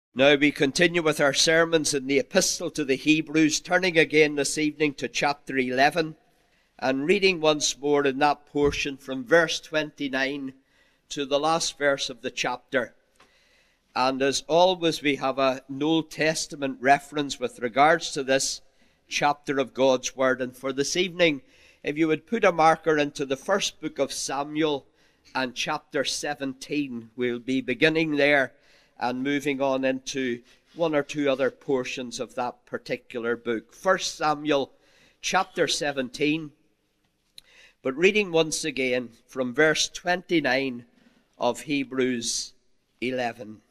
Now we continue with our sermons in the Epistle to the Hebrews, turning again this evening to chapter 11 and reading once more in that portion from verse 29 to the last verse of the chapter. And as always, we have an Old Testament reference with regards to this chapter of God's Word. And for this evening, if you would put a marker into the first book of Samuel and chapter 17, we'll be beginning there and moving on into one or two other portions of that particular book. 1 Samuel chapter 17, but reading once again from verse 29 of Hebrews 11.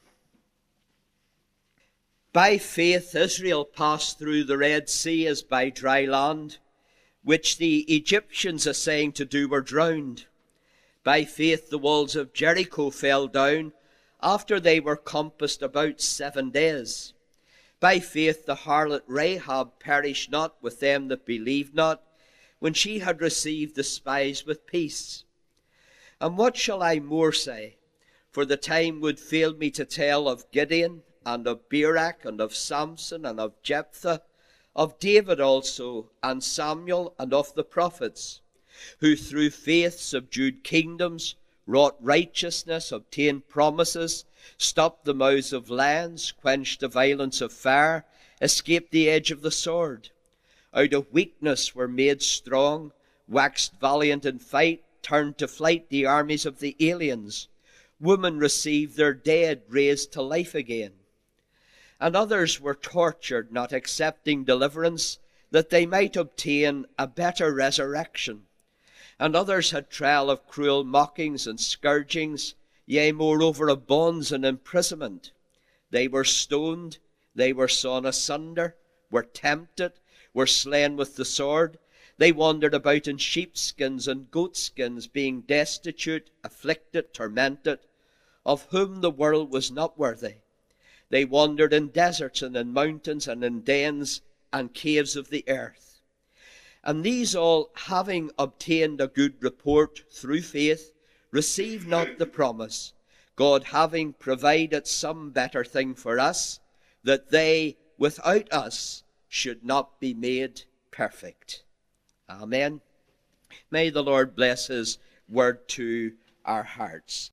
By faith Israel passed through the Red Sea as by dry land, which the Egyptians essaying to do were drowned. By faith the walls of Jericho fell down, after they were compassed about 7 days. By faith the harlot Rahab perished not with them that believed not, when she had received the spies with peace. And what shall I more say? For the time would fail me to tell of Gideon, and of Barak, and of Samson, and of Jephthah, of David also, and Samuel, and of the prophets, who through faith subdued kingdoms, wrought righteousness, obtained promises, stopped the mouths of lions, quenched the violence of fire, escaped the edge of the sword. Out of weakness were made strong, waxed valiant in fight, turned to flight the armies of the aliens. Women received their dead raised to life again. And others were tortured, not accepting deliverance, that they might obtain a better resurrection. And others had trial of cruel mockings and scourgings, yea, moreover of bonds and imprisonment. They were stoned, they were sawn asunder, were tempted, were slain with the sword. They wandered about in sheepskins and goatskins, being destitute, afflicted, tormented, of whom the world was not worthy. They wandered in deserts and in mountains and in dens and caves of the earth. And these all, having obtained a good report through faith, received not the promise, God having provided some better thing for us, that they without us should not be made perfect. Amen. May the Lord bless his word to our hearts.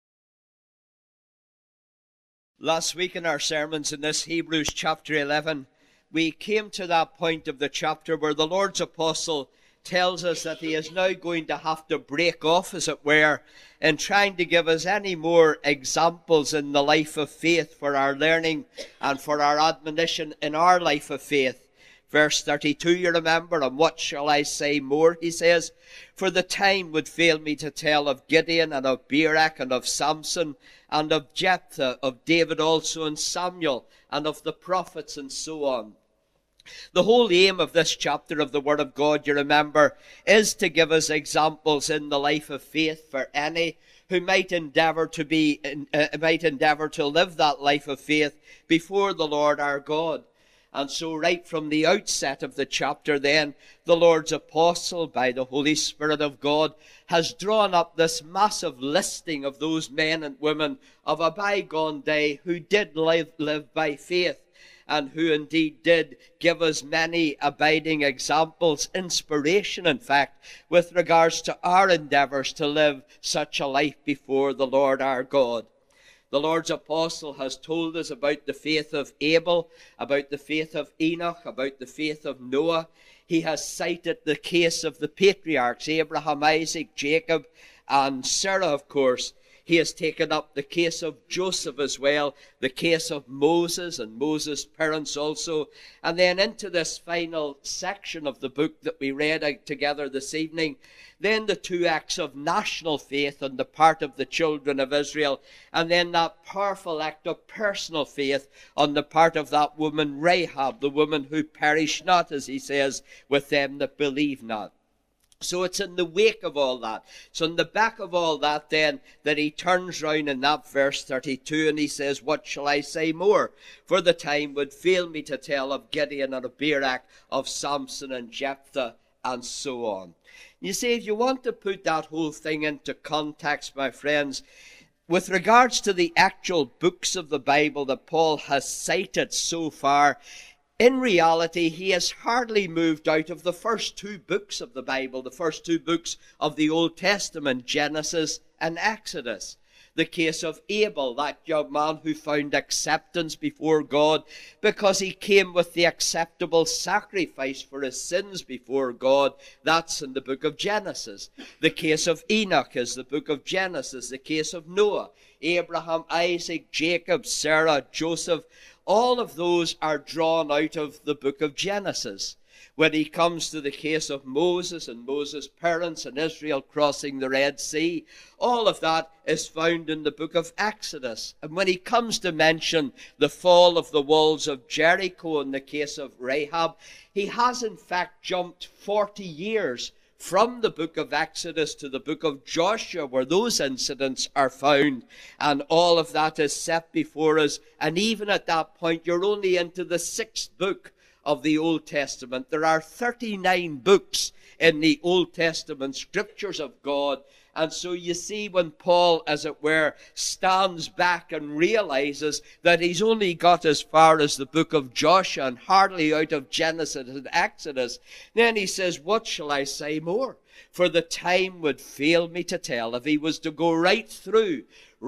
Last week in our sermons in this Hebrews chapter 11, we came to that point of the chapter where the Lord's apostle tells us that he is now going to have to break off, as it were, in trying to give us any more examples in the life of faith for our learning and for our admonition in our life of faith. Verse 32, you remember, and what shall I say more, he says, for the time would fail me to tell of Gideon and of Barak and of Samson and of Jephthah, of David also and Samuel and of the prophets and so on. The whole aim of this chapter of the Word of God, you remember, is to give us examples in the life of faith for any who might endeavor to live that life of faith before the Lord our God. And so right from the outset of the chapter then, the Lord's apostle, by the Holy Spirit of God, has drawn up this massive listing of those men and women of a bygone day who did live by faith, and who indeed did give us many abiding examples, inspiration, in fact, with regards to our endeavors to live such a life before the Lord our God. The Lord's apostle has told us about the faith of Abel, about the faith of Enoch, about the faith of Noah. He has cited the case of the patriarchs, Abraham, Isaac, Jacob, and Sarah, of course. He has taken up the case of Joseph as well, the case of Moses and Moses' parents also. And then into this final section of the book that we read together this evening, then the two acts of national faith on the part of the children of Israel, and then that powerful act of personal faith on the part of that woman Rahab, the woman who perished not, as he says, with them that believe not. So it's in the wake of all that. So in the back of all that then, that he turns round in that verse 32 and he says, what shall I say more? For the time would fail me to tell of Gideon and of Barak, of Samson and Jephthah, and so on. You see, if you want to put that whole thing into context, my friends, with regards to the actual books of the Bible that Paul has cited so far, in reality, he has hardly moved out of the first two books of the Bible, the first two books of the Old Testament, Genesis and Exodus. The case of Abel, that young man who found acceptance before God because he came with the acceptable sacrifice for his sins before God. That's in the book of Genesis. The case of Enoch is the book of Genesis. The case of Noah, Abraham, Isaac, Jacob, Sarah, Joseph, all of those are drawn out of the book of Genesis. When he comes to the case of Moses and Moses' parents and Israel crossing the Red Sea, all of that is found in the book of Exodus. And when he comes to mention the fall of the walls of Jericho in the case of Rahab, he has in fact jumped 40 years from the book of Exodus to the book of Joshua, where those incidents are found, and all of that is set before us. And even at that point, you're only into the 6th book of the Old Testament. There are 39 books in the Old Testament scriptures of God. And so you see, when Paul, as it were, stands back and realizes that he's only got as far as the book of Joshua and hardly out of Genesis and Exodus, then he says, what shall I say more? For the time would fail me to tell. If he was to go right through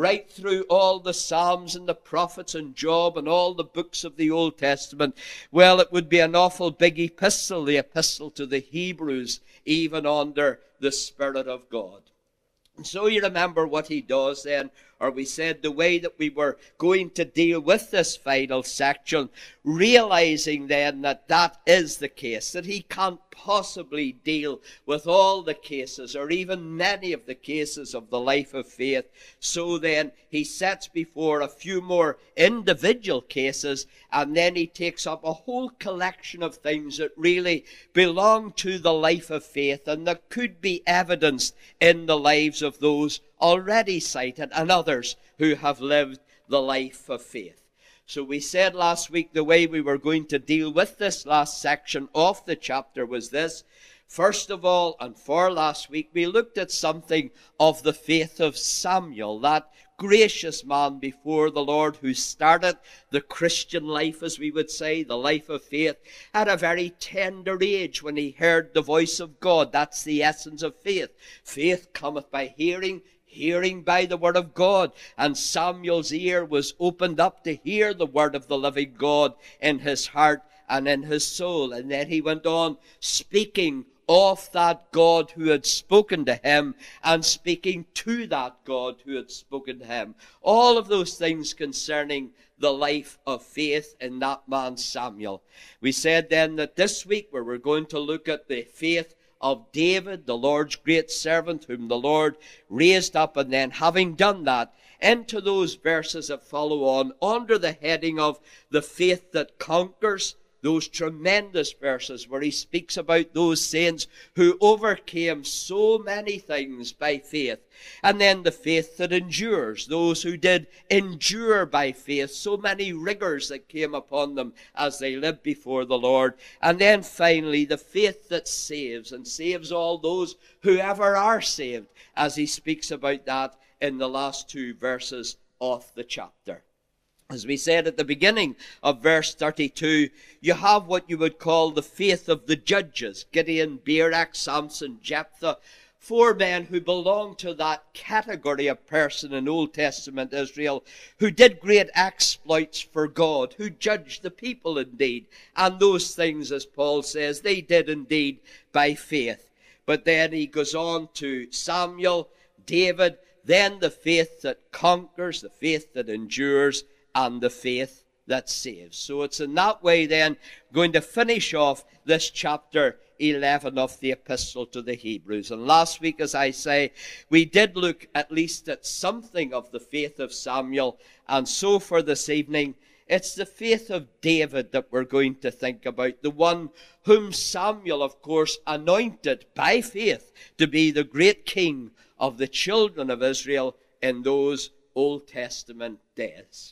all the Psalms and the prophets and Job and all the books of the Old Testament, well, it would be an awful big epistle, the epistle to the Hebrews, even under the Spirit of God. And so you remember what he does then, or we said the way that we were going to deal with this final section, realizing then that that is the case, that he can't possibly deal with all the cases or even many of the cases of the life of faith. So then he sets before a few more individual cases, and then he takes up a whole collection of things that really belong to the life of faith and that could be evidenced in the lives of those already cited and others who have lived the life of faith. So we said last week the way we were going to deal with this last section of the chapter was this. First of all, and for last week, we looked at something of the faith of Samuel, that gracious man before the Lord who started the Christian life, as we would say, the life of faith, at a very tender age when he heard the voice of God. That's the essence of faith. Faith cometh by hearing, hearing by the word of God. And Samuel's ear was opened up to hear the word of the living God in his heart and in his soul. And then he went on speaking of that God who had spoken to him and speaking to that God who had spoken to him. All of those things concerning the life of faith in that man Samuel. We said then that this week we were going to look at the faith of David, the Lord's great servant, whom the Lord raised up, and then having done that, into those verses that follow on under the heading of the faith that conquers, those tremendous verses where he speaks about those saints who overcame so many things by faith. And then the faith that endures, those who did endure by faith, so many rigors that came upon them as they lived before the Lord. And then finally the faith that saves, and saves all those who ever are saved, as he speaks about that in the last two verses of the chapter. As we said at the beginning of verse 32, you have what you would call the faith of the judges, Gideon, Barak, Samson, Jephthah, 4 men who belong to that category of person in Old Testament Israel who did great exploits for God, who judged the people indeed. And those things, as Paul says, they did indeed by faith. But then he goes on to Samuel, David, then the faith that conquers, the faith that endures, and the faith that saves. So it's in that way then going to finish off this chapter 11 of the epistle to the Hebrews. And last week, as I say, we did look at least at something of the faith of Samuel. And so for this evening, it's the faith of David that we're going to think about. The one whom Samuel, of course, anointed by faith to be the great king of the children of Israel in those Old Testament days.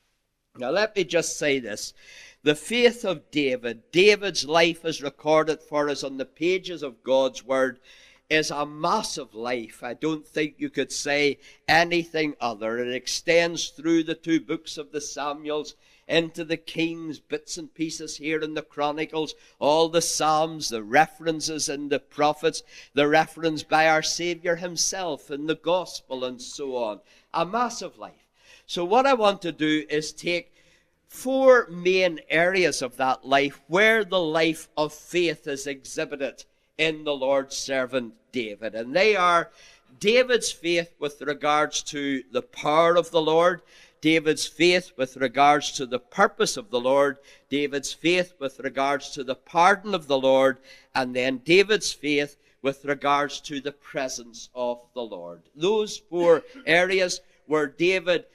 Now let me just say this. The faith of David, David's life is recorded for us on the pages of God's Word is a massive life. I don't think you could say anything other. It extends through the 2 books of the Samuels, into the Kings, bits and pieces here in the Chronicles, all the Psalms, the references in the prophets, the reference by our Savior himself in the Gospel, and so on. A massive life. So what I want to do is take 4 main areas of that life where the life of faith is exhibited in the Lord's servant David. And they are David's faith with regards to the power of the Lord, David's faith with regards to the purpose of the Lord, David's faith with regards to the pardon of the Lord, and then David's faith with regards to the presence of the Lord. Those 4 areas where David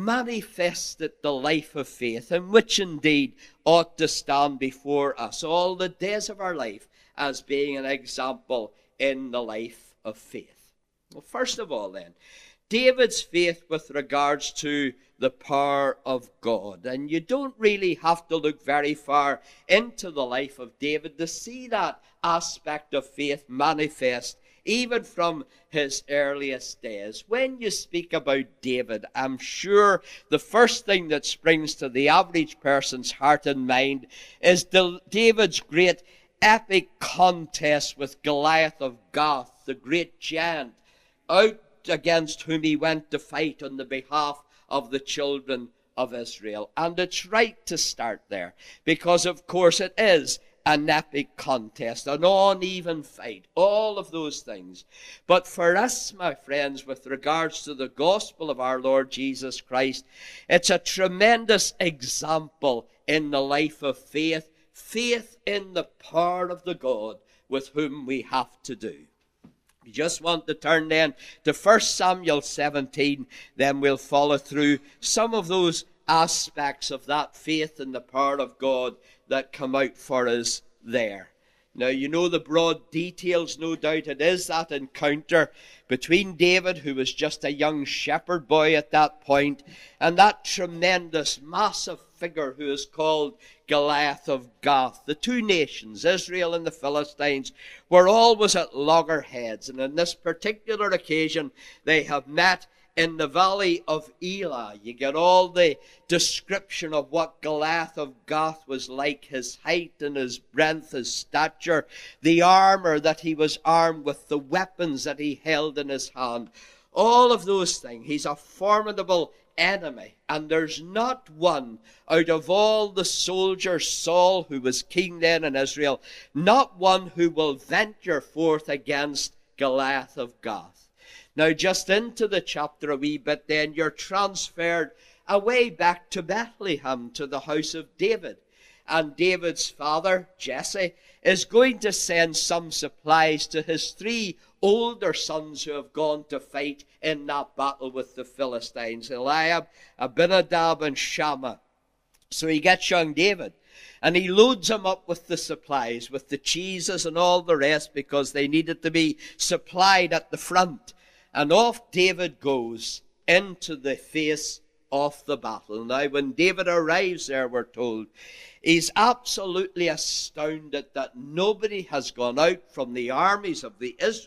manifested the life of faith, and which indeed ought to stand before us all the days of our life as being an example in the life of faith. Well, first of all then, David's faith with regards to the power of God. And you don't really have to look very far into the life of David to see that aspect of faith manifest even from his earliest days. When you speak about David, I'm sure the first thing that springs to the average person's heart and mind is David's great epic contest with Goliath of Gath, the great giant, out against whom he went to fight on the behalf of the children of Israel. And it's right to start there, because of course it is an epic contest, an uneven fight, all of those things. But for us, my friends, with regards to the gospel of our Lord Jesus Christ, it's a tremendous example in the life of faith, faith in the power of the God with whom we have to do. You just want to turn then to 1 Samuel 17, then we'll follow through some of those aspects of that faith in the power of God that come out for us there. Now, you know the broad details, no doubt. It is that encounter between David, who was just a young shepherd boy at that point, and that tremendous, massive figure who is called Goliath of Gath. The 2 nations, Israel and the Philistines, were always at loggerheads. And on this particular occasion, they have met in the valley of Elah. You get all the description of what Goliath of Gath was like, his height and his breadth, his stature, the armor that he was armed with, the weapons that he held in his hand. All of those things. He's a formidable enemy. And there's not one out of all the soldiers, Saul, who was king then in Israel, not one who will venture forth against Goliath of Gath. Now, just into the chapter a wee bit, then you're transferred away back to Bethlehem, to the house of David. And David's father, Jesse, is going to send some supplies to his 3 older sons who have gone to fight in that battle with the Philistines, Eliab, Abinadab, and Shammah. So he gets young David, and he loads him up with the supplies, with the cheeses and all the rest, because they needed to be supplied at the front. And off David goes into the face of the battle. Now, when David arrives there, we're told, he's absolutely astounded that nobody has gone out from the armies of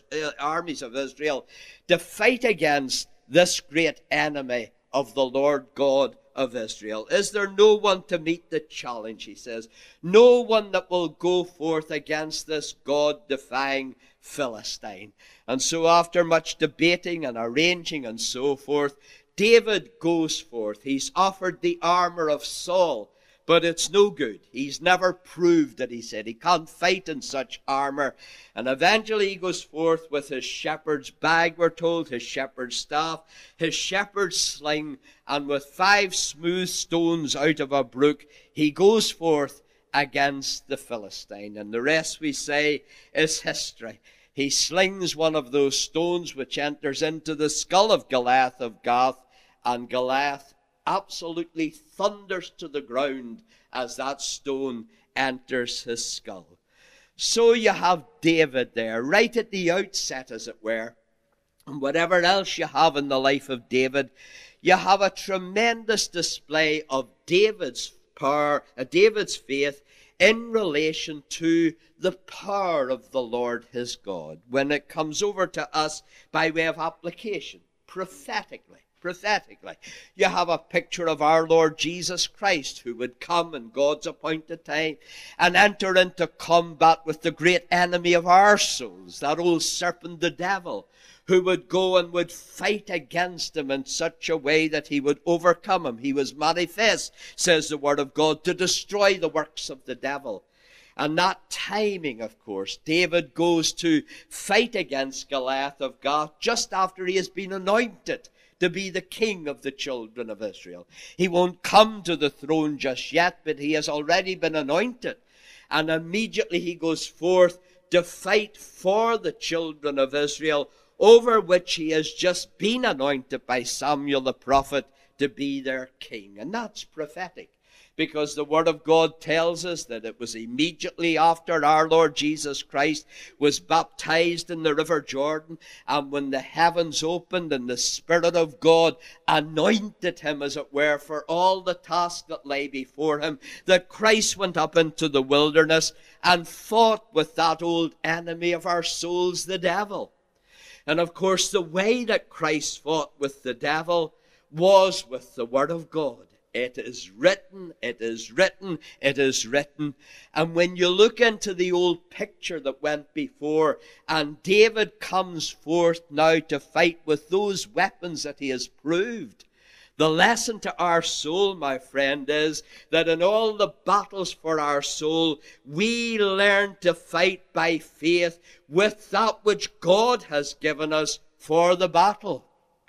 Israel to fight against this great enemy of the Lord God of Israel. Is there no one to meet the challenge, he says. No one that will go forth against this God-defying Philistine. And so after much debating and arranging and so forth, David goes forth. He's offered the armor of Saul, but it's no good. He's never proved it, he said. He can't fight in such armor. And eventually he goes forth with his shepherd's bag, we're told, his shepherd's staff, his shepherd's sling, and with 5 smooth stones out of a brook, he goes forth against the Philistine. And the rest, we say, is history. He slings one of those stones which enters into the skull of Goliath of Gath, and Goliath absolutely thunders to the ground as that stone enters his skull. So you have David there, right at the outset, as it were. And whatever else you have in the life of David, you have a tremendous display of David's power, David's faith in relation to the power of the Lord his God when it comes over to us by way of application, prophetically. You have a picture of our Lord Jesus Christ, who would come in God's appointed time and enter into combat with the great enemy of our souls, that old serpent, the devil, who would go and would fight against him in such a way that he would overcome him. He was manifest, says the Word of God, to destroy the works of the devil. And that timing, of course, David goes to fight against Goliath of Gath just after he has been anointed to be the king of the children of Israel. He won't come to the throne just yet, but he has already been anointed. And immediately he goes forth to fight for the children of Israel, over which he has just been anointed by Samuel the prophet to be their king. And that's prophetic, because the Word of God tells us that it was immediately after our Lord Jesus Christ was baptized in the river Jordan, and when the heavens opened and the Spirit of God anointed him, as it were, for all the task that lay before him, that Christ went up into the wilderness and fought with that old enemy of our souls, the devil. And of course, the way that Christ fought with the devil was with the Word of God. It is written, it is written, it is written. And when you look into the old picture that went before, and David comes forth now to fight with those weapons that he has proved, the lesson to our soul, my friend, is that in all the battles for our soul, we learn to fight by faith with that which God has given us for the battle.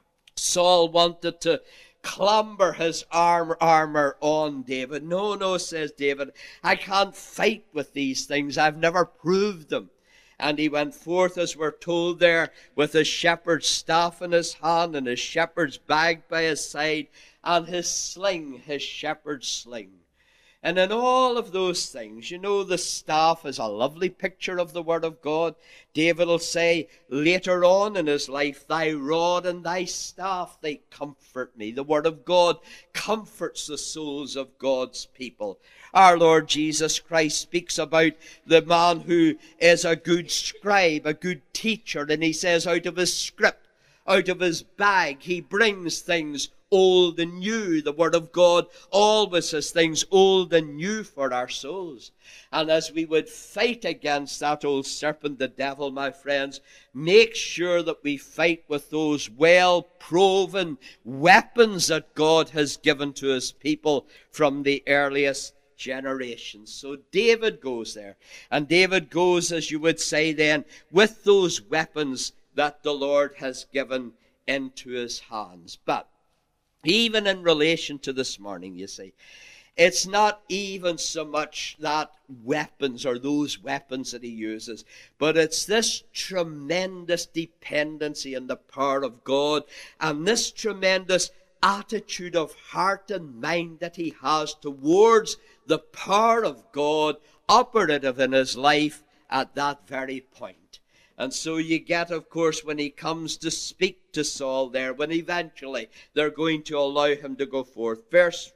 Saul wanted to clamber his armor on David. No, says David, I can't fight with these things. I've never proved them. And he went forth, as we're told there, with his shepherd's staff in his hand and his shepherd's bag by his side and his sling, his shepherd's sling. And in all of those things, you know, the staff is a lovely picture of the Word of God. David will say later on in his life, thy rod and thy staff, they comfort me. The Word of God comforts the souls of God's people. Our Lord Jesus Christ speaks about the man who is a good scribe, a good teacher, and he says out of his script, out of his bag, he brings things old and new. The Word of God always has things old and new for our souls. And as we would fight against that old serpent, the devil, my friends, make sure that we fight with those well-proven weapons that God has given to his people from the earliest generations. So David goes there. And David goes, as you would say then, with those weapons that the Lord has given into his hands. But even in relation to this morning, you see, it's not even so much that weapons or those weapons that he uses, but it's this tremendous dependency on the power of God and this tremendous attitude of heart and mind that he has towards the power of God operative in his life at that very point. And so you get, of course, when he comes to speak to Saul there, when eventually they're going to allow him to go forth. Verse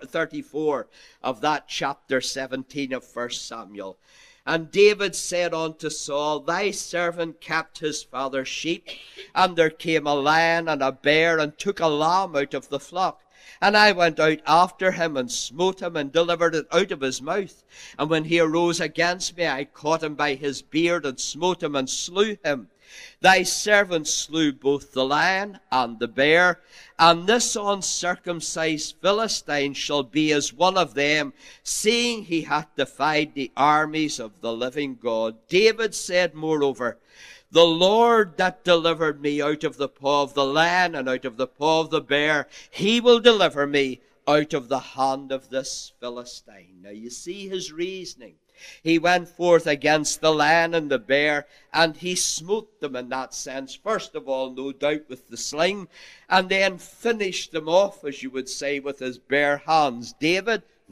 34 of that chapter 17 of 1 Samuel. And David said unto Saul, thy servant kept his father's sheep, and there came a lion and a bear, and took a lamb out of the flock. And I went out after him, and smote him, and delivered it out of his mouth. And when he arose against me, I caught him by his beard, and smote him, and slew him. Thy servant slew both the lion and the bear, and this uncircumcised Philistine shall be as one of them, seeing he hath defied the armies of the living God. David said moreover, the Lord that delivered me out of the paw of the lion and out of the paw of the bear, he will deliver me out of the hand of this Philistine. Now you see his reasoning. He went forth against the lion and the bear, and he smote them in that sense. First of all, no doubt, with the sling, and then finished them off, as you would say, with his bare hands. David,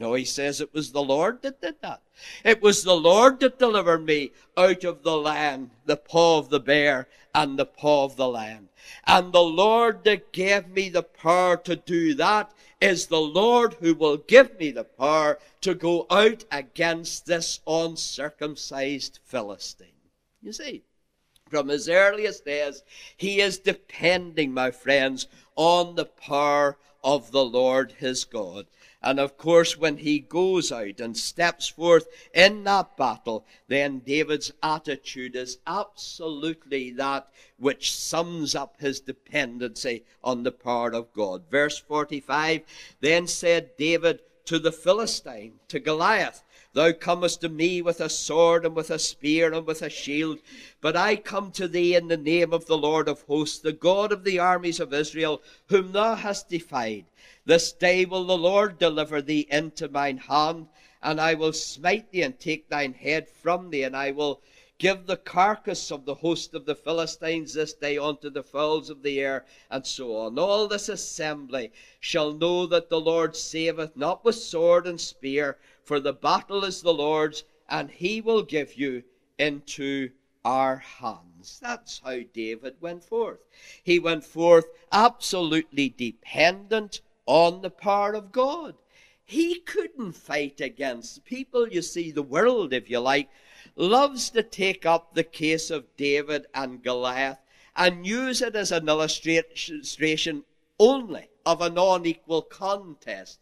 No, he says it was the Lord that did that. It was the Lord that delivered me out of the land, the paw of the bear and the paw of the lion. And the Lord that gave me the power to do that is the Lord who will give me the power to go out against this uncircumcised Philistine. You see, from his earliest days, he is depending, my friends, on the power of the Lord his God. And of course, when he goes out and steps forth in that battle, then David's attitude is absolutely that which sums up his dependency on the power of God. Verse 45, then said David to the Philistine, to Goliath, thou comest to me with a sword and with a spear and with a shield, but I come to thee in the name of the Lord of hosts, the God of the armies of Israel, whom thou hast defied. This day will the Lord deliver thee into mine hand, and I will smite thee and take thine head from thee, and I will give the carcass of the host of the Philistines this day unto the fowls of the air, and so on. All this assembly shall know that the Lord saveth not with sword and spear, for the battle is the Lord's, and he will give you into our hands. That's how David went forth. He went forth absolutely dependent on the power of God. He couldn't fight against people. You see, the world, if you like, loves to take up the case of David and Goliath and use it as an illustration only of an unequal contest.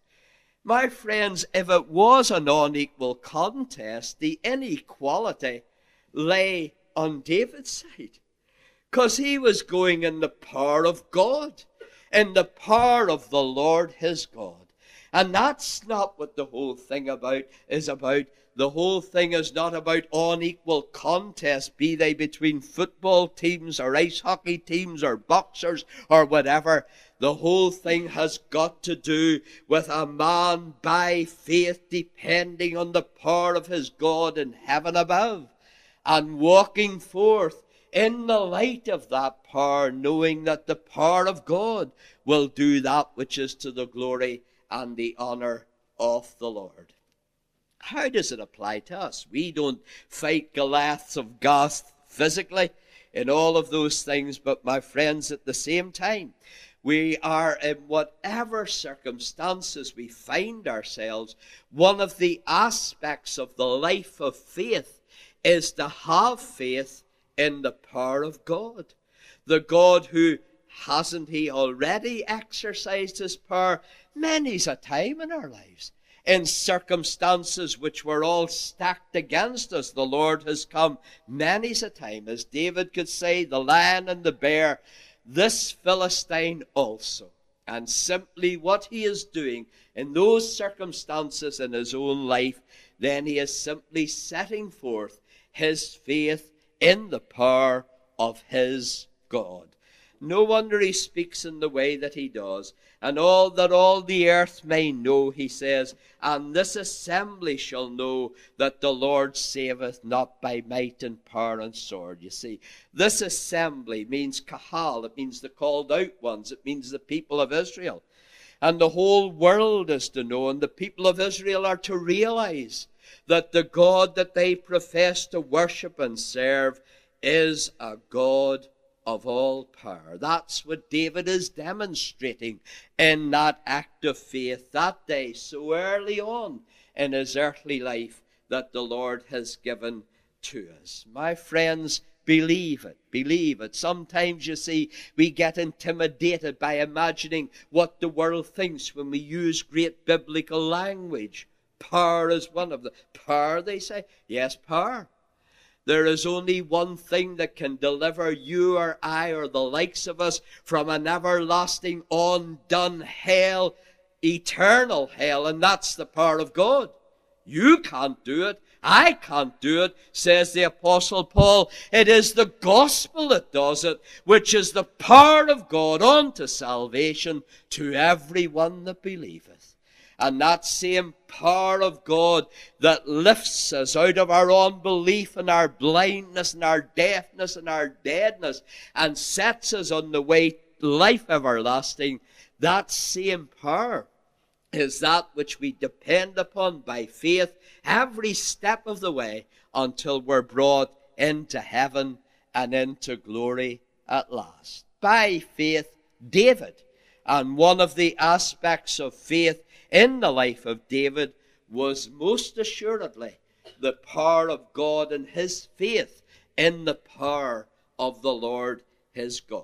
My friends, if it was an unequal contest, the inequality lay on David's side, because he was going in the power of God, in the power of the Lord his God. And that's not what the whole thing is about. The whole thing is not about unequal contests, be they between football teams or ice hockey teams or boxers or whatever. The whole thing has got to do with a man by faith depending on the power of his God in heaven above, and walking forth in the light of that power, knowing that the power of God will do that which is to the glory and the honor of the Lord. How does it apply to us? We don't fight Goliaths of Gath physically in all of those things, but my friends, at the same time, we are, in whatever circumstances we find ourselves, one of the aspects of the life of faith is to have faith in the power of God. The God who, hasn't he already exercised his power many's a time in our lives? In circumstances which were all stacked against us, the Lord has come many's a time. As David could say, the lion and the bear, this Philistine also. And simply what he is doing in those circumstances in his own life, then he is simply setting forth his faith in the power of his God. No wonder he speaks in the way that he does. And all the earth may know, he says, and this assembly shall know that the Lord saveth not by might and power and sword. You see, this assembly means kahal. It means the called out ones. It means the people of Israel. And the whole world is to know, and the people of Israel are to realize that the God that they profess to worship and serve is a God of all power. That's what David is demonstrating in that act of faith that day, so early on in his earthly life, that the Lord has given to us. My friends, believe it. Believe it. Sometimes, you see, we get intimidated by imagining what the world thinks when we use great biblical language. Power is one of them. Power, they say. Yes, power. There is only one thing that can deliver you or I or the likes of us from an everlasting, undone hell, eternal hell, and that's the power of God. You can't do it. I can't do it, says the Apostle Paul. It is the gospel that does it, which is the power of God unto salvation to everyone that believeth. And that same power of God that lifts us out of our unbelief and our blindness and our deafness and our deadness and sets us on the way to life everlasting, that same power is that which we depend upon by faith every step of the way until we're brought into heaven and into glory at last. By faith, David. And one of the aspects of faith in the life of David was most assuredly the power of God and his faith in the power of the Lord his God.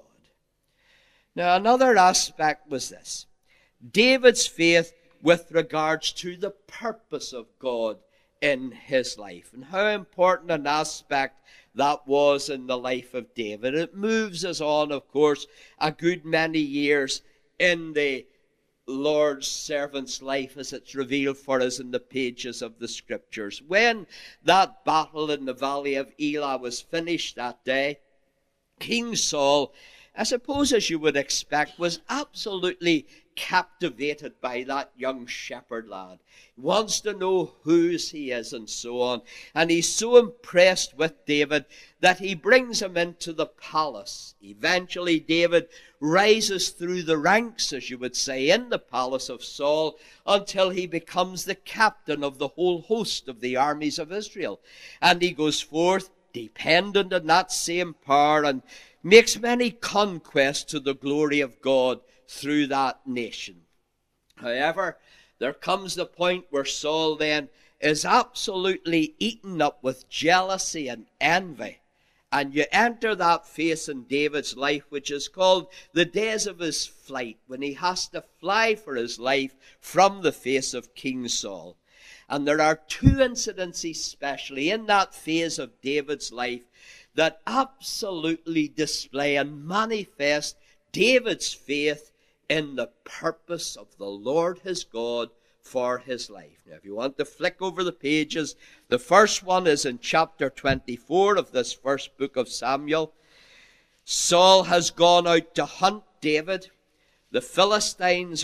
Now, another aspect was this: David's faith with regards to the purpose of God in his life, and how important an aspect that was in the life of David. It moves us on, of course, a good many years in the Lord's servant's life as it's revealed for us in the pages of the Scriptures. When that battle in the valley of Elah was finished that day, King Saul, I suppose as you would expect, was absolutely captivated by that young shepherd lad. He wants to know whose he is and so on. And he's so impressed with David that he brings him into the palace. Eventually David rises through the ranks, as you would say, in the palace of Saul until he becomes the captain of the whole host of the armies of Israel. And he goes forth dependent on that same power and makes many conquests to the glory of God through that nation. However, there comes the point where Saul then is absolutely eaten up with jealousy and envy. And you enter that phase in David's life which is called the days of his flight, when he has to fly for his life from the face of King Saul. And there are two incidents especially in that phase of David's life that absolutely display and manifest David's faith in the purpose of the Lord his God for his life. Now, if you want to flick over the pages, the first one is in chapter 24 of this first book of Samuel. Saul has gone out to hunt David. The Philistines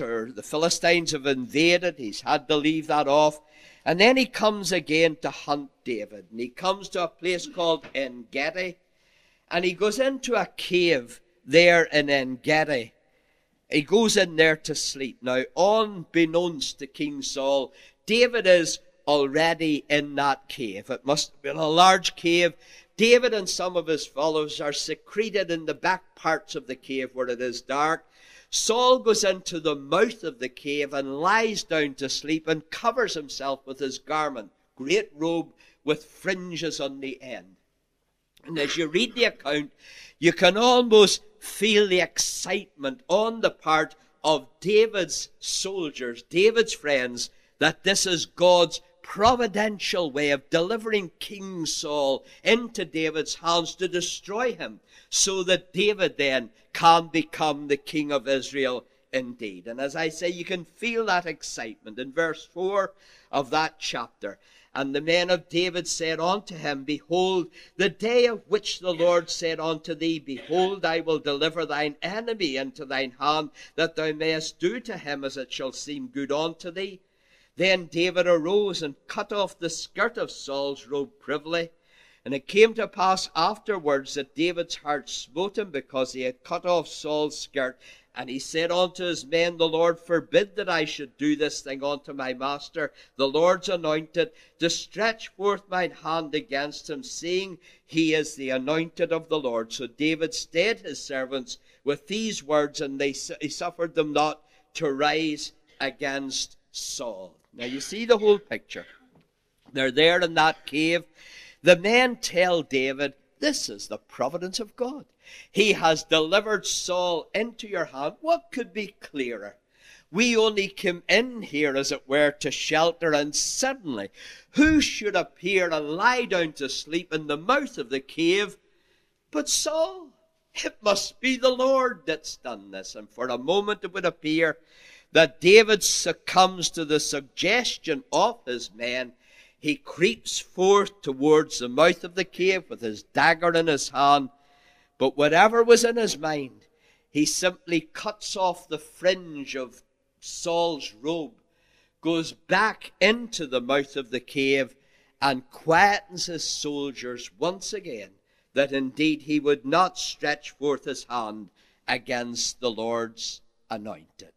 have invaded. He's had to leave that off. And then he comes again to hunt David. And he comes to a place called En-Gedi. And he goes into a cave there in En-Gedi. He goes in there to sleep. Now, unbeknownst to King Saul, David is already in that cave. It must have been a large cave. David and some of his followers are secreted in the back parts of the cave where it is dark. Saul goes into the mouth of the cave and lies down to sleep and covers himself with his garment, great robe with fringes on the end. And as you read the account, you can almost feel the excitement on the part of David's soldiers, David's friends, that this is God's providential way of delivering King Saul into David's hands to destroy him, so that David then can become the king of Israel indeed. And as I say, you can feel that excitement in verse 4 of that chapter. And the men of David said unto him, Behold, the day of which the Lord said unto thee, Behold, I will deliver thine enemy into thine hand, that thou mayest do to him as it shall seem good unto thee. Then David arose and cut off the skirt of Saul's robe privily. And it came to pass afterwards that David's heart smote him, because he had cut off Saul's skirt. And he said unto his men, The Lord forbid that I should do this thing unto my master, the Lord's anointed, to stretch forth mine hand against him, seeing he is the anointed of the Lord. So David stayed his servants with these words, and he suffered them not to rise against Saul. Now you see the whole picture. They're there in that cave. The men tell David, this is the providence of God. He has delivered Saul into your hand. What could be clearer? We only came in here, as it were, to shelter, and suddenly who should appear and lie down to sleep in the mouth of the cave but Saul? It must be the Lord that's done this. And for a moment it would appear that David succumbs to the suggestion of his men. He creeps forth towards the mouth of the cave with his dagger in his hand. But whatever was in his mind, he simply cuts off the fringe of Saul's robe, goes back into the mouth of the cave, and quietens his soldiers once again, that indeed he would not stretch forth his hand against the Lord's anointed.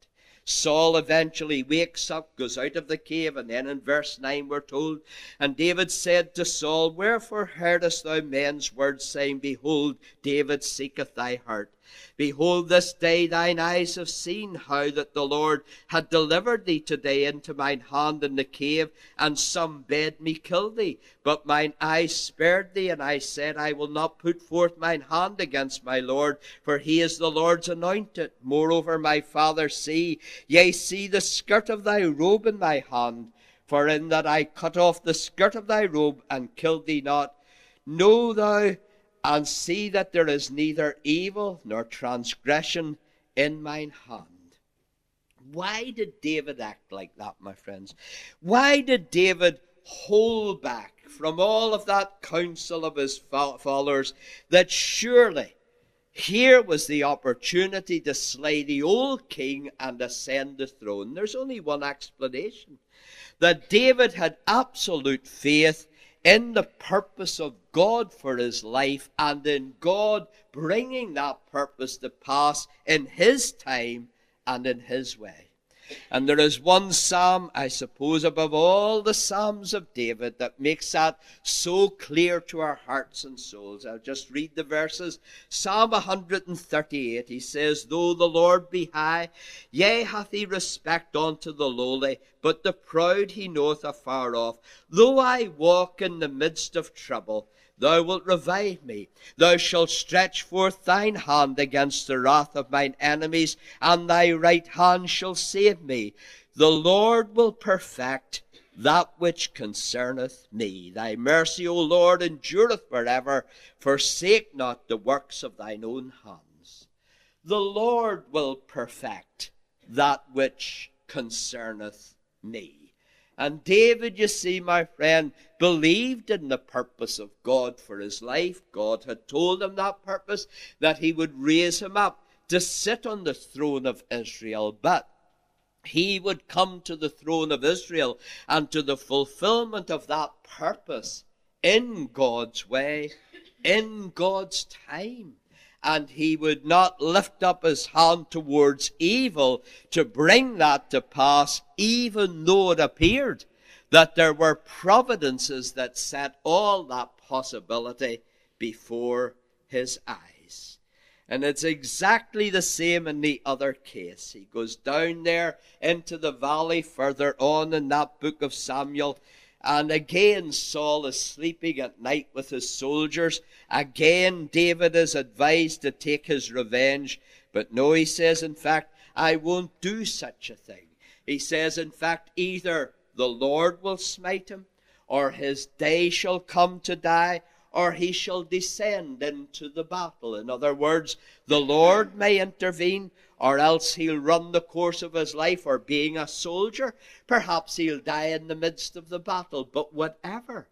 Saul eventually wakes up, goes out of the cave, and then in verse 9 we're told, and David said to Saul, wherefore heardest thou men's words, saying, behold, David seeketh thy heart? Behold, this day thine eyes have seen how that the Lord had delivered thee today into mine hand in the cave, and some bade me kill thee. But mine eyes spared thee, and I said, I will not put forth mine hand against my Lord, for he is the Lord's anointed. Moreover, my father, see, yea, see the skirt of thy robe in my hand, for in that I cut off the skirt of thy robe and killed thee not. Know thou and see that there is neither evil nor transgression in mine hand. Why did David act like that, my friends? Why did David hold back from all of that counsel of his followers, that surely here was the opportunity to slay the old king and ascend the throne? There's only one explanation: that David had absolute faith in the purpose of God for his life, and in God bringing that purpose to pass in his time and in his way. And there is one psalm, I suppose, above all the psalms of David, that makes that so clear to our hearts and souls. I'll just read the verses. Psalm 138, he says, though the Lord be high, yea, hath he respect unto the lowly, but the proud he knoweth afar off. Though I walk in the midst of trouble, thou wilt revive me. Thou shalt stretch forth thine hand against the wrath of mine enemies, and thy right hand shall save me. The Lord will perfect that which concerneth me. Thy mercy, O Lord, endureth forever. Forsake not the works of thine own hands. The Lord will perfect that which concerneth me. And David, you see, my friend, believed in the purpose of God for his life. God had told him that purpose, that he would raise him up to sit on the throne of Israel. But he would come to the throne of Israel and to the fulfillment of that purpose in God's way, in God's time. And he would not lift up his hand towards evil to bring that to pass, even though it appeared that there were providences that set all that possibility before his eyes. And it's exactly the same in the other case. He goes down there into the valley further on in that book of Samuel, and again Saul is sleeping at night with his soldiers. Again David is advised to take his revenge. But no, he says, in fact, I won't do such a thing. He says, in fact, either the Lord will smite him, or his day shall come to die, or he shall descend into the battle. In other words, the Lord may intervene, or else he'll run the course of his life, or being a soldier, perhaps he'll die in the midst of the battle. But whatever,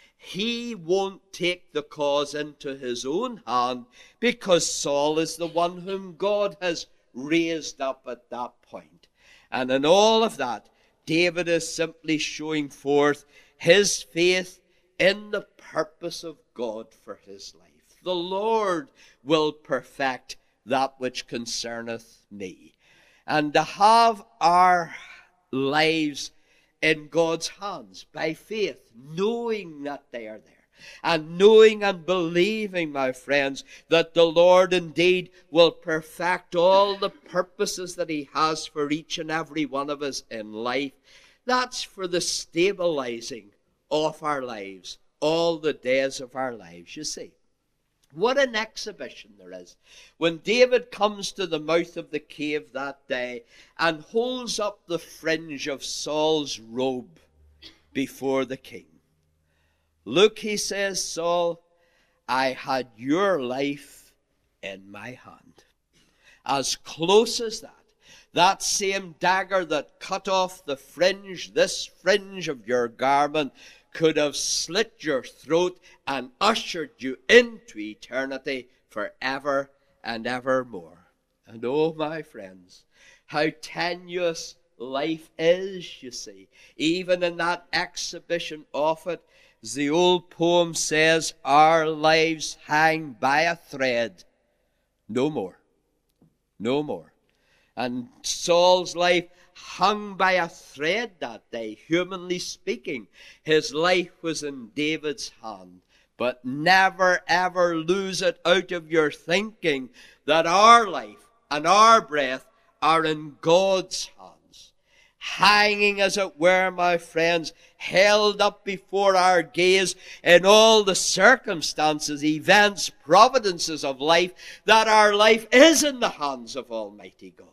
he won't take the cause into his own hand, because Saul is the one whom God has raised up at that point. And in all of that, David is simply showing forth his faith in the purpose of God for his life. The Lord will perfect that which concerneth me. And to have our lives in God's hands by faith, knowing that they are there, and knowing and believing, my friends, that the Lord indeed will perfect all the purposes that he has for each and every one of us in life. That's for the stabilizing of our lives, all the days of our lives, you see. What an exhibition there is when David comes to the mouth of the cave that day and holds up the fringe of Saul's robe before the king. Look, he says, Saul, I had your life in my hand. As close as that same dagger that cut off the fringe, this fringe of your garment, could have slit your throat and ushered you into eternity forever and evermore. And oh, my friends, how tenuous life is, you see, even in that exhibition of it. As the old poem says, our lives hang by a thread. No more. No more. And Saul's life hung by a thread that day. Humanly speaking, his life was in David's hand. But never ever lose it out of your thinking that our life and our breath are in God's hands. Hanging, as it were, my friends, held up before our gaze in all the circumstances, events, providences of life, that our life is in the hands of Almighty God.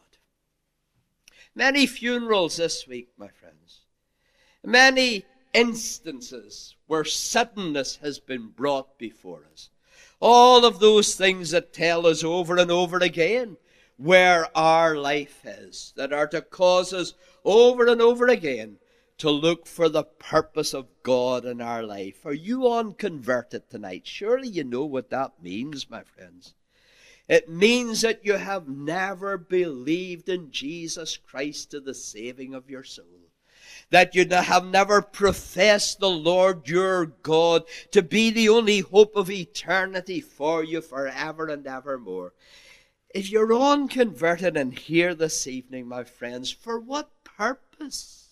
Many funerals this week, my friends. Many instances where suddenness has been brought before us. All of those things that tell us over and over again where our life is, that are to cause us over and over again to look for the purpose of God in our life. Are you unconverted tonight? Surely you know what that means, my friends. It means that you have never believed in Jesus Christ to the saving of your soul. That you have never professed the Lord your God to be the only hope of eternity for you forever and evermore. If you're unconverted and here this evening, my friends, for what purpose?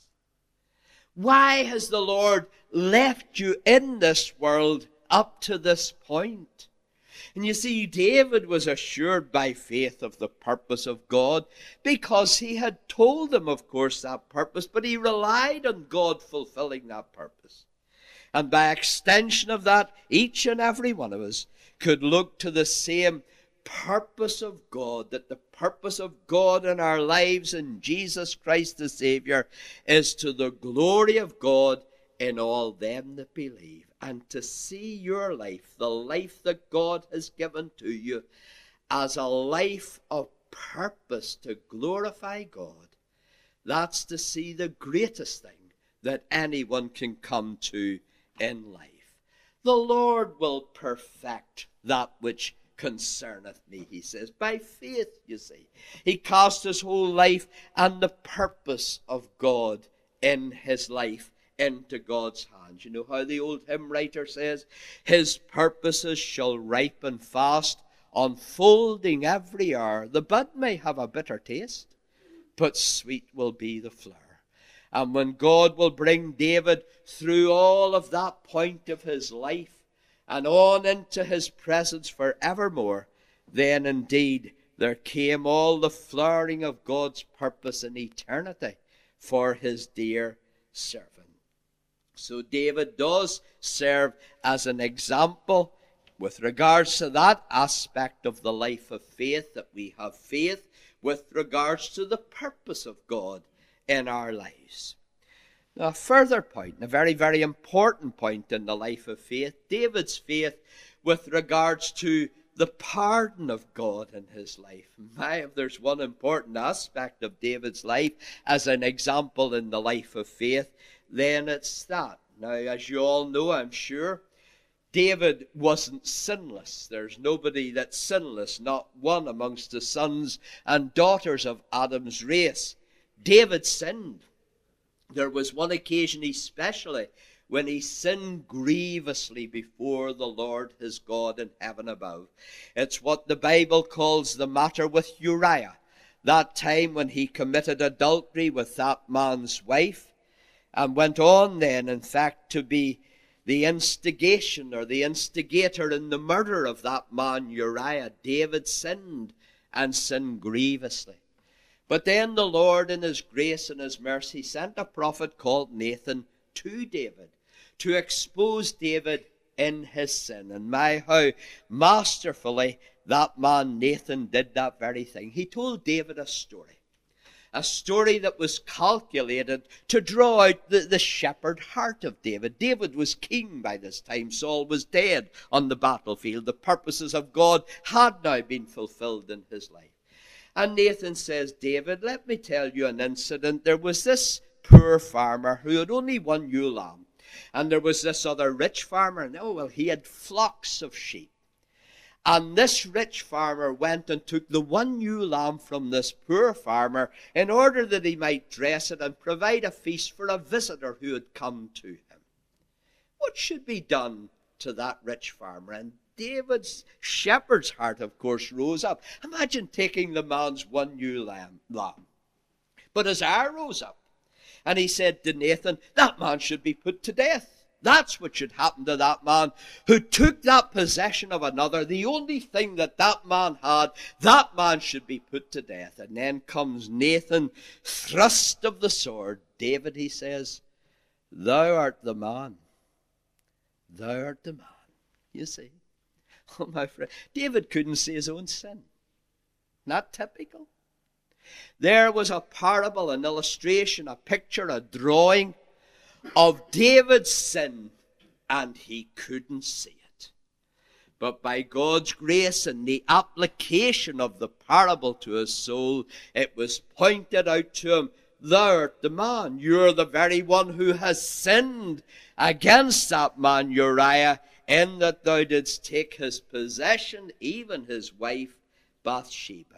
Why has the Lord left you in this world up to this point? And you see, David was assured by faith of the purpose of God because he had told him, of course, that purpose, but he relied on God fulfilling that purpose. And by extension of that, each and every one of us could look to the same purpose of God, that the purpose of God in our lives in Jesus Christ the Savior is to the glory of God in all them that believe. And to see your life, the life that God has given to you, as a life of purpose to glorify God, that's to see the greatest thing that anyone can come to in life. The Lord will perfect that which concerneth me, he says. By faith, you see. He cast his whole life and the purpose of God in his life into God's hands. You know how the old hymn writer says, his purposes shall ripen fast, unfolding every hour. The bud may have a bitter taste, but sweet will be the flower. And when God will bring David through all of that point of his life and on into his presence forevermore, then indeed there came all the flowering of God's purpose in eternity for his dear servant. So David does serve as an example with regards to that aspect of the life of faith, that we have faith with regards to the purpose of God in our lives. Now, a further point, a very, very important point in the life of faith, David's faith with regards to the pardon of God in his life. If there's one important aspect of David's life as an example in the life of faith, then it's that. Now, as you all know, I'm sure, David wasn't sinless. There's nobody that's sinless, not one amongst the sons and daughters of Adam's race. David sinned. There was one occasion especially when he sinned grievously before the Lord his God in heaven above. It's what the Bible calls the matter with Uriah, that time when he committed adultery with that man's wife, and went on then, in fact, to be the instigation or the instigator in the murder of that man Uriah. David sinned, and sinned grievously. But then the Lord in his grace and his mercy sent a prophet called Nathan to David to expose David in his sin. And how masterfully that man Nathan did that very thing. He told David a story that was calculated to draw out the shepherd heart of David. David was king by this time. Saul was dead on the battlefield. The purposes of God had now been fulfilled in his life. And Nathan says, David, let me tell you an incident. There was this poor farmer who had only one ewe lamb. And there was this other rich farmer, and he had flocks of sheep. And this rich farmer went and took the one ewe lamb from this poor farmer in order that he might dress it and provide a feast for a visitor who had come to him. What should be done to that rich farmer? And David's shepherd's heart, of course, rose up. Imagine taking the man's one ewe lamb. But his ire rose up, and he said to Nathan, that man should be put to death. That's what should happen to that man who took that possession of another, the only thing that that man had. That man should be put to death. And then comes Nathan, thrust of the sword. David, he says, thou art the man. Thou art the man. You see? Oh, my friend, David couldn't see his own sin. Not typical. There was a parable, an illustration, a picture, a drawing of David's sin, and he couldn't see it. But by God's grace and the application of the parable to his soul, it was pointed out to him, thou art the man. You're the very one who has sinned against that man Uriah, in that thou didst take his possession, even his wife Bathsheba.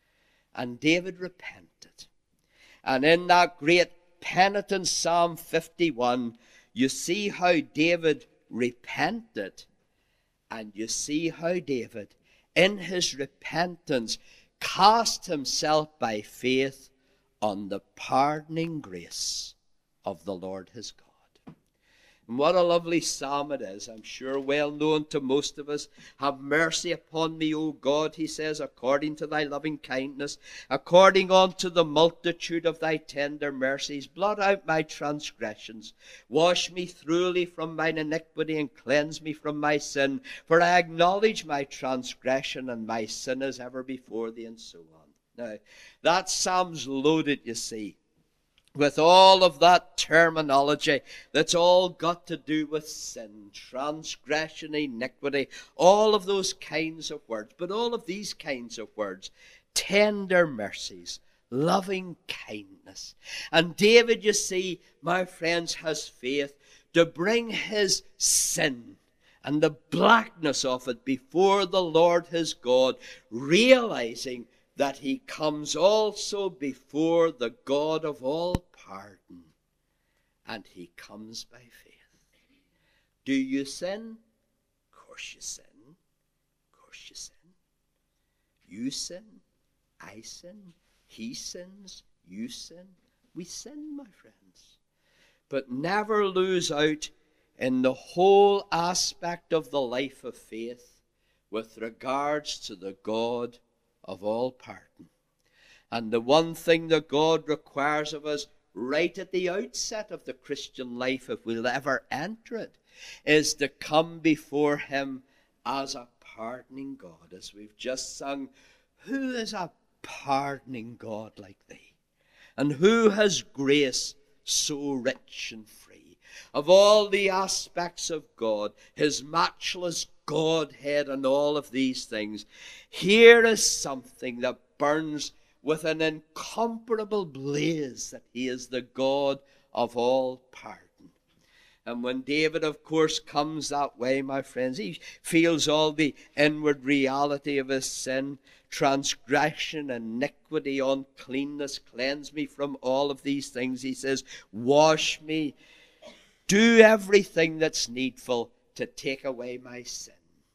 And David repented. And in that great penitent Psalm 51, you see how David repented, and you see how David, in his repentance, cast himself by faith on the pardoning grace of the Lord his God. And what a lovely psalm it is, I'm sure well known to most of us. Have mercy upon me, O God, he says, according to thy loving kindness, according unto the multitude of thy tender mercies. Blot out my transgressions. Wash me thoroughly from mine iniquity, and cleanse me from my sin. For I acknowledge my transgression, and my sin is ever before thee, and so on. Now, that psalm's loaded, you see, with all of that terminology that's all got to do with sin, transgression, iniquity, all of those kinds of words. But all of these kinds of words, tender mercies, loving kindness. And David, you see, my friends, has faith to bring his sin and the blackness of it before the Lord his God, realizing that he comes also before the God of all pardon, and he comes by faith. Do you sin? Of course you sin. Of course you sin. You sin. I sin. He sins. You sin. We sin, my friends. But never lose out in the whole aspect of the life of faith with regards to the God of all pardon. And the one thing that God requires of us right at the outset of the Christian life, if we'll ever enter it, is to come before him as a pardoning God. As we've just sung, who is a pardoning God like thee? And who has grace so rich and free? Of all the aspects of God, his matchless Godhead and all of these things, here is something that burns with an incomparable blaze, that he is the God of all pardon. And when David, of course, comes that way, my friends, he feels all the inward reality of his sin, transgression, iniquity, uncleanness. Cleanse me from all of these things. He says, wash me. Do everything that's needful to take away my sin.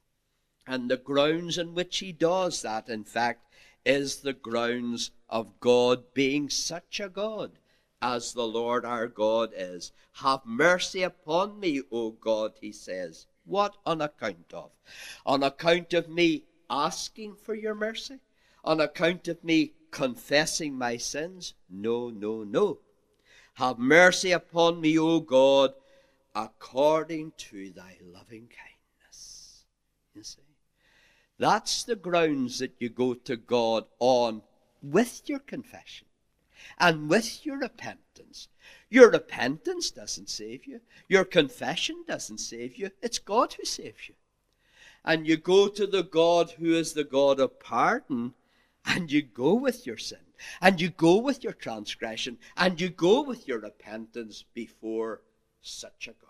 And the grounds in which he does that, in fact, is the grounds of God being such a God as the Lord our God is. Have mercy upon me, O God, he says. What on account of? On account of me asking for your mercy? On account of me confessing my sins? No, no, no. Have mercy upon me, O God, according to thy loving kindness. You see? That's the grounds that you go to God on with your confession and with your repentance. Your repentance doesn't save you. Your confession doesn't save you. It's God who saves you. And you go to the God who is the God of pardon, and you go with your sin, and you go with your transgression, and you go with your repentance before such a God.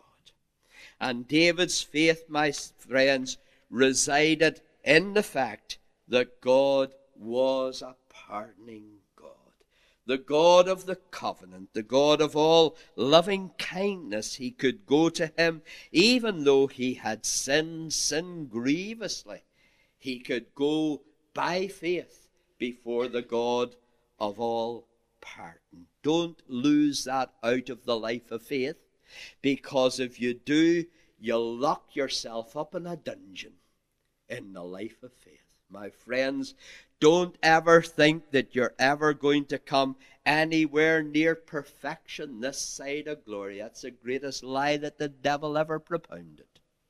And David's faith, my friends, resided in the fact that God was a pardoning God. the God of the covenant, the God of all loving kindness, he could go to him even though he had sinned grievously. He could go by faith before the God of all pardon. Don't lose that out of the life of faith, because if you do, you'll lock yourself up in a dungeon in the life of faith. My friends, don't ever think that you're ever going to come anywhere near perfection this side of glory. That's the greatest lie that the devil ever propounded.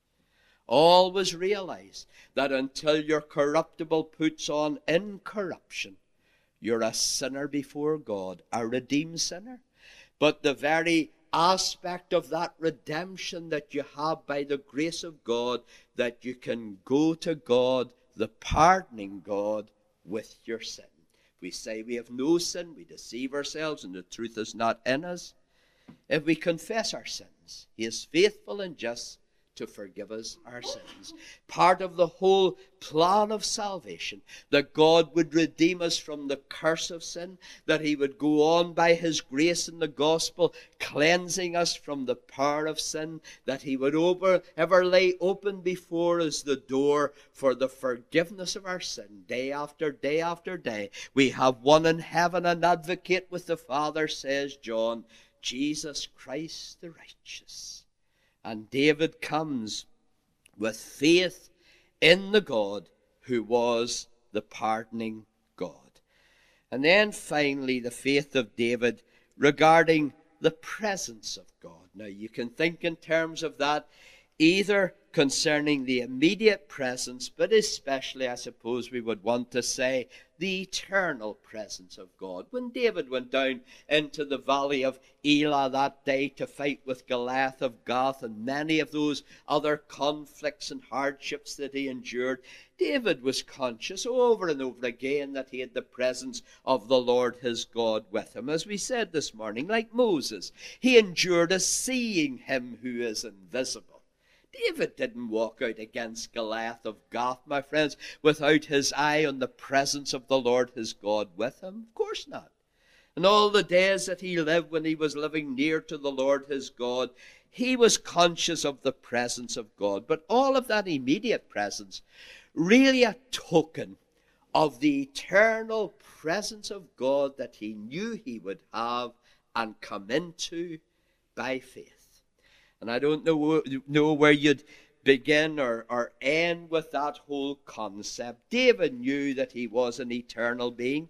Always realize that until your corruptible puts on incorruption, you're a sinner before God, a redeemed sinner. But the very aspect of that redemption that you have by the grace of God, that you can go to God, the pardoning God, with your sin. If we say we have no sin, we deceive ourselves and the truth is not in us. If we confess our sins, he is faithful and just to forgive us our sins. Part of the whole plan of salvation, that God would redeem us from the curse of sin, that he would go on by his grace in the gospel, cleansing us from the power of sin, that he would ever lay open before us the door for the forgiveness of our sin, day after day after day. We have one in heaven, an advocate with the Father, says John, Jesus Christ the righteous. And David comes with faith in the God who was the pardoning God. And then finally, the faith of David regarding the presence of God. Now, you can think in terms of that either concerning the immediate presence, but especially, I suppose, we would want to say the eternal presence of God. When David went down into the valley of Elah that day to fight with Goliath of Gath and many of those other conflicts and hardships that he endured, David was conscious over and over again that he had the presence of the Lord his God with him. As we said this morning, like Moses, he endured a seeing him who is invisible. David didn't walk out against Goliath of Gath, my friends, without his eye on the presence of the Lord his God with him. Of course not. And all the days that he lived when he was living near to the Lord his God, he was conscious of the presence of God. But all of that immediate presence, really a token of the eternal presence of God that he knew he would have and come into by faith. And I don't know where you'd begin or end with that whole concept. David knew that he was an eternal being,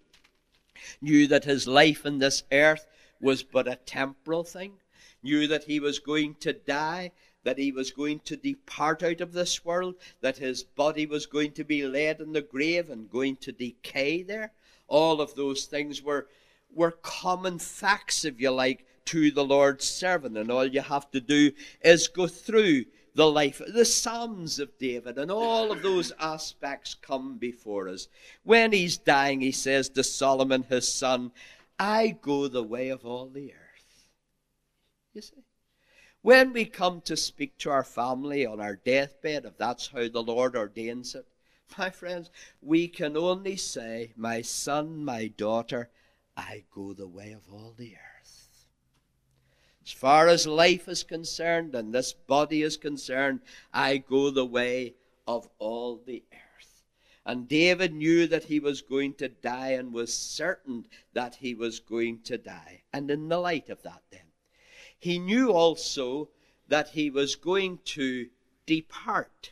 knew that his life in this earth was but a temporal thing, knew that he was going to die, that he was going to depart out of this world, that his body was going to be laid in the grave and going to decay there. All of those things were common facts, if you like, to the Lord's servant, and all you have to do is go through the life, the Psalms of David, and all of those aspects come before us. When he's dying, he says to Solomon, his son, I go the way of all the earth. You see? When we come to speak to our family on our deathbed, if that's how the Lord ordains it, my friends, we can only say, my son, my daughter, I go the way of all the earth. As far as life is concerned and this body is concerned, I go the way of all the earth. And David knew that he was going to die and was certain that he was going to die. And in the light of that then, he knew also that he was going to depart.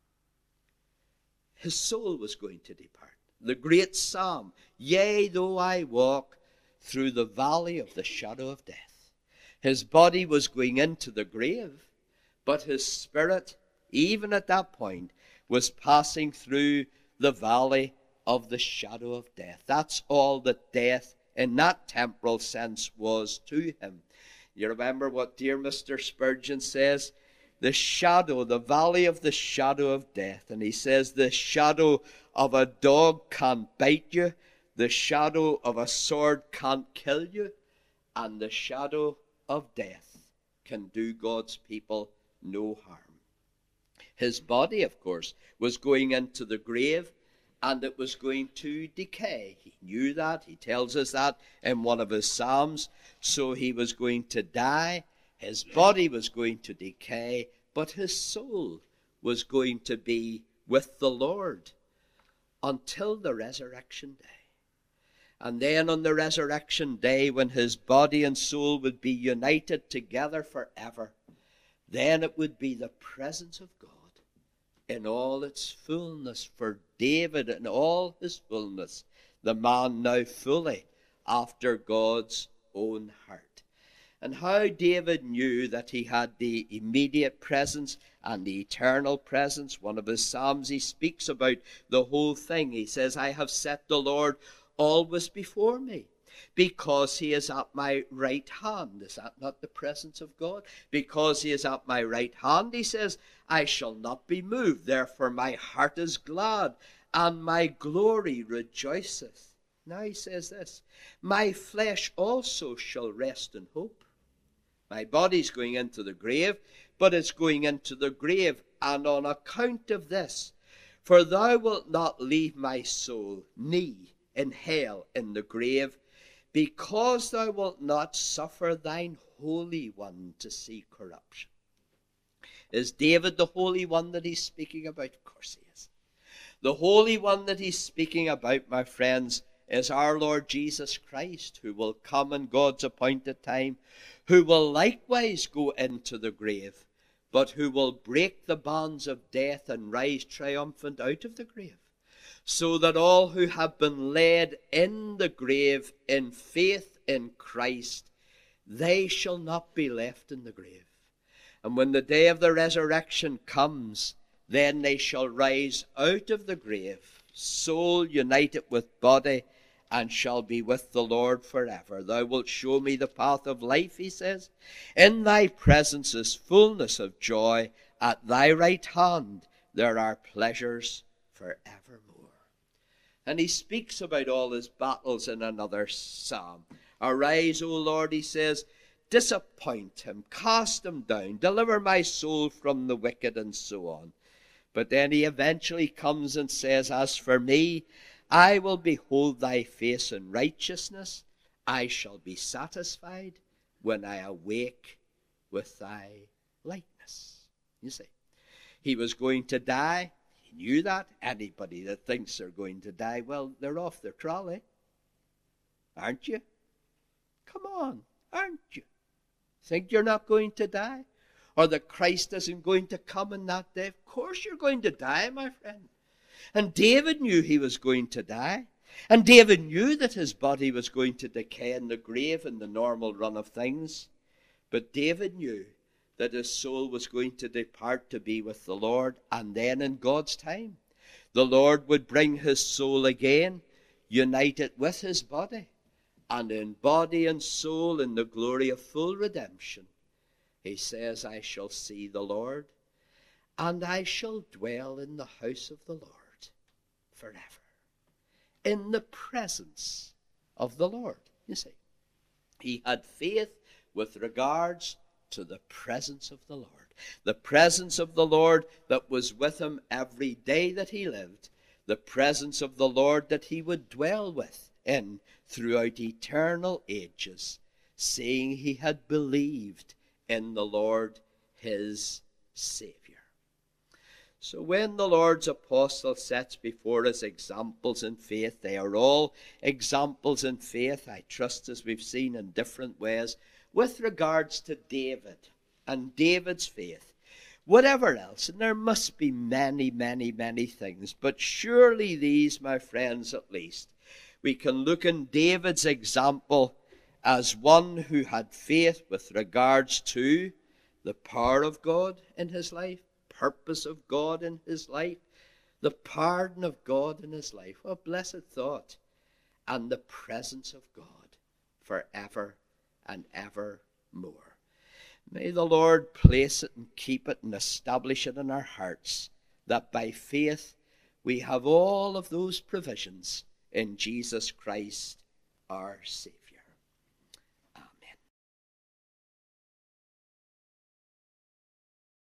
His soul was going to depart. The great psalm, yea, though I walk through the valley of the shadow of death. His body was going into the grave, but his spirit, even at that point, was passing through the valley of the shadow of death. That's all that death, in that temporal sense, was to him. You remember what dear Mr. Spurgeon says? The shadow, the valley of the shadow of death. And he says the shadow of a dog can't bite you, the shadow of a sword can't kill you, and the shadow of death can do God's people no harm. His body, of course, was going into the grave, and it was going to decay. He knew that. He tells us that in one of his Psalms. So he was going to die. His body was going to decay, but his soul was going to be with the Lord until the resurrection day. And then on the resurrection day, when his body and soul would be united together forever, then it would be the presence of God in all its fullness for David in all his fullness, the man now fully after God's own heart. And how David knew that he had the immediate presence and the eternal presence. One of his Psalms, he speaks about the whole thing. He says, I have set the Lord always before me, because he is at my right hand. Is that not the presence of God? Because he is at my right hand, he says, I shall not be moved. Therefore my heart is glad, and my glory rejoiceth. Now he says this, my flesh also shall rest in hope. My body's going into the grave, but it's going into the grave, and on account of this, for thou wilt not leave my soul, nee, in hell, in the grave, because thou wilt not suffer thine Holy One to see corruption. Is David the Holy One that he's speaking about? Of course he is. The Holy One that he's speaking about, my friends, is our Lord Jesus Christ, who will come in God's appointed time, who will likewise go into the grave, but who will break the bonds of death and rise triumphant out of the grave, so that all who have been laid in the grave in faith in Christ, they shall not be left in the grave. And when the day of the resurrection comes, then they shall rise out of the grave, soul united with body, and shall be with the Lord forever. Thou wilt show me the path of life, he says. In thy presence is fullness of joy. At thy right hand there are pleasures forevermore. And he speaks about all his battles in another psalm. Arise, O Lord, he says, disappoint him, cast him down, deliver my soul from the wicked, and so on. But then he eventually comes and says, as for me, I will behold thy face in righteousness. I shall be satisfied when I awake with thy likeness. You see, he was going to die. He knew that. Anybody that thinks they're going to die, well, they're off their trolley. Aren't you? Come on, aren't you? Think you're not going to die? Or that Christ isn't going to come in that day? Of course you're going to die, my friend. And David knew he was going to die. And David knew that his body was going to decay in the grave in the normal run of things. But David knew that his soul was going to depart to be with the Lord. And then in God's time, the Lord would bring his soul again, unite it with his body. And in body and soul, in the glory of full redemption, he says, I shall see the Lord, and I shall dwell in the house of the Lord forever, in the presence of the Lord. You see, he had faith with regards to the presence of the Lord. The presence of the Lord that was with him every day that he lived. The presence of the Lord that he would dwell with in throughout eternal ages, seeing he had believed in the Lord his Savior. So when the Lord's apostle sets before us examples in faith, they are all examples in faith, I trust, as we've seen in different ways, with regards to David and David's faith. Whatever else, and there must be many, many, many things, but surely these, my friends, at least, we can look in David's example as one who had faith with regards to the power of God in his life, purpose of God in his life, the pardon of God in his life. What a blessed thought. And the presence of God forever and evermore. May the Lord place it and keep it and establish it in our hearts, that by faith we have all of those provisions in Jesus Christ our Savior.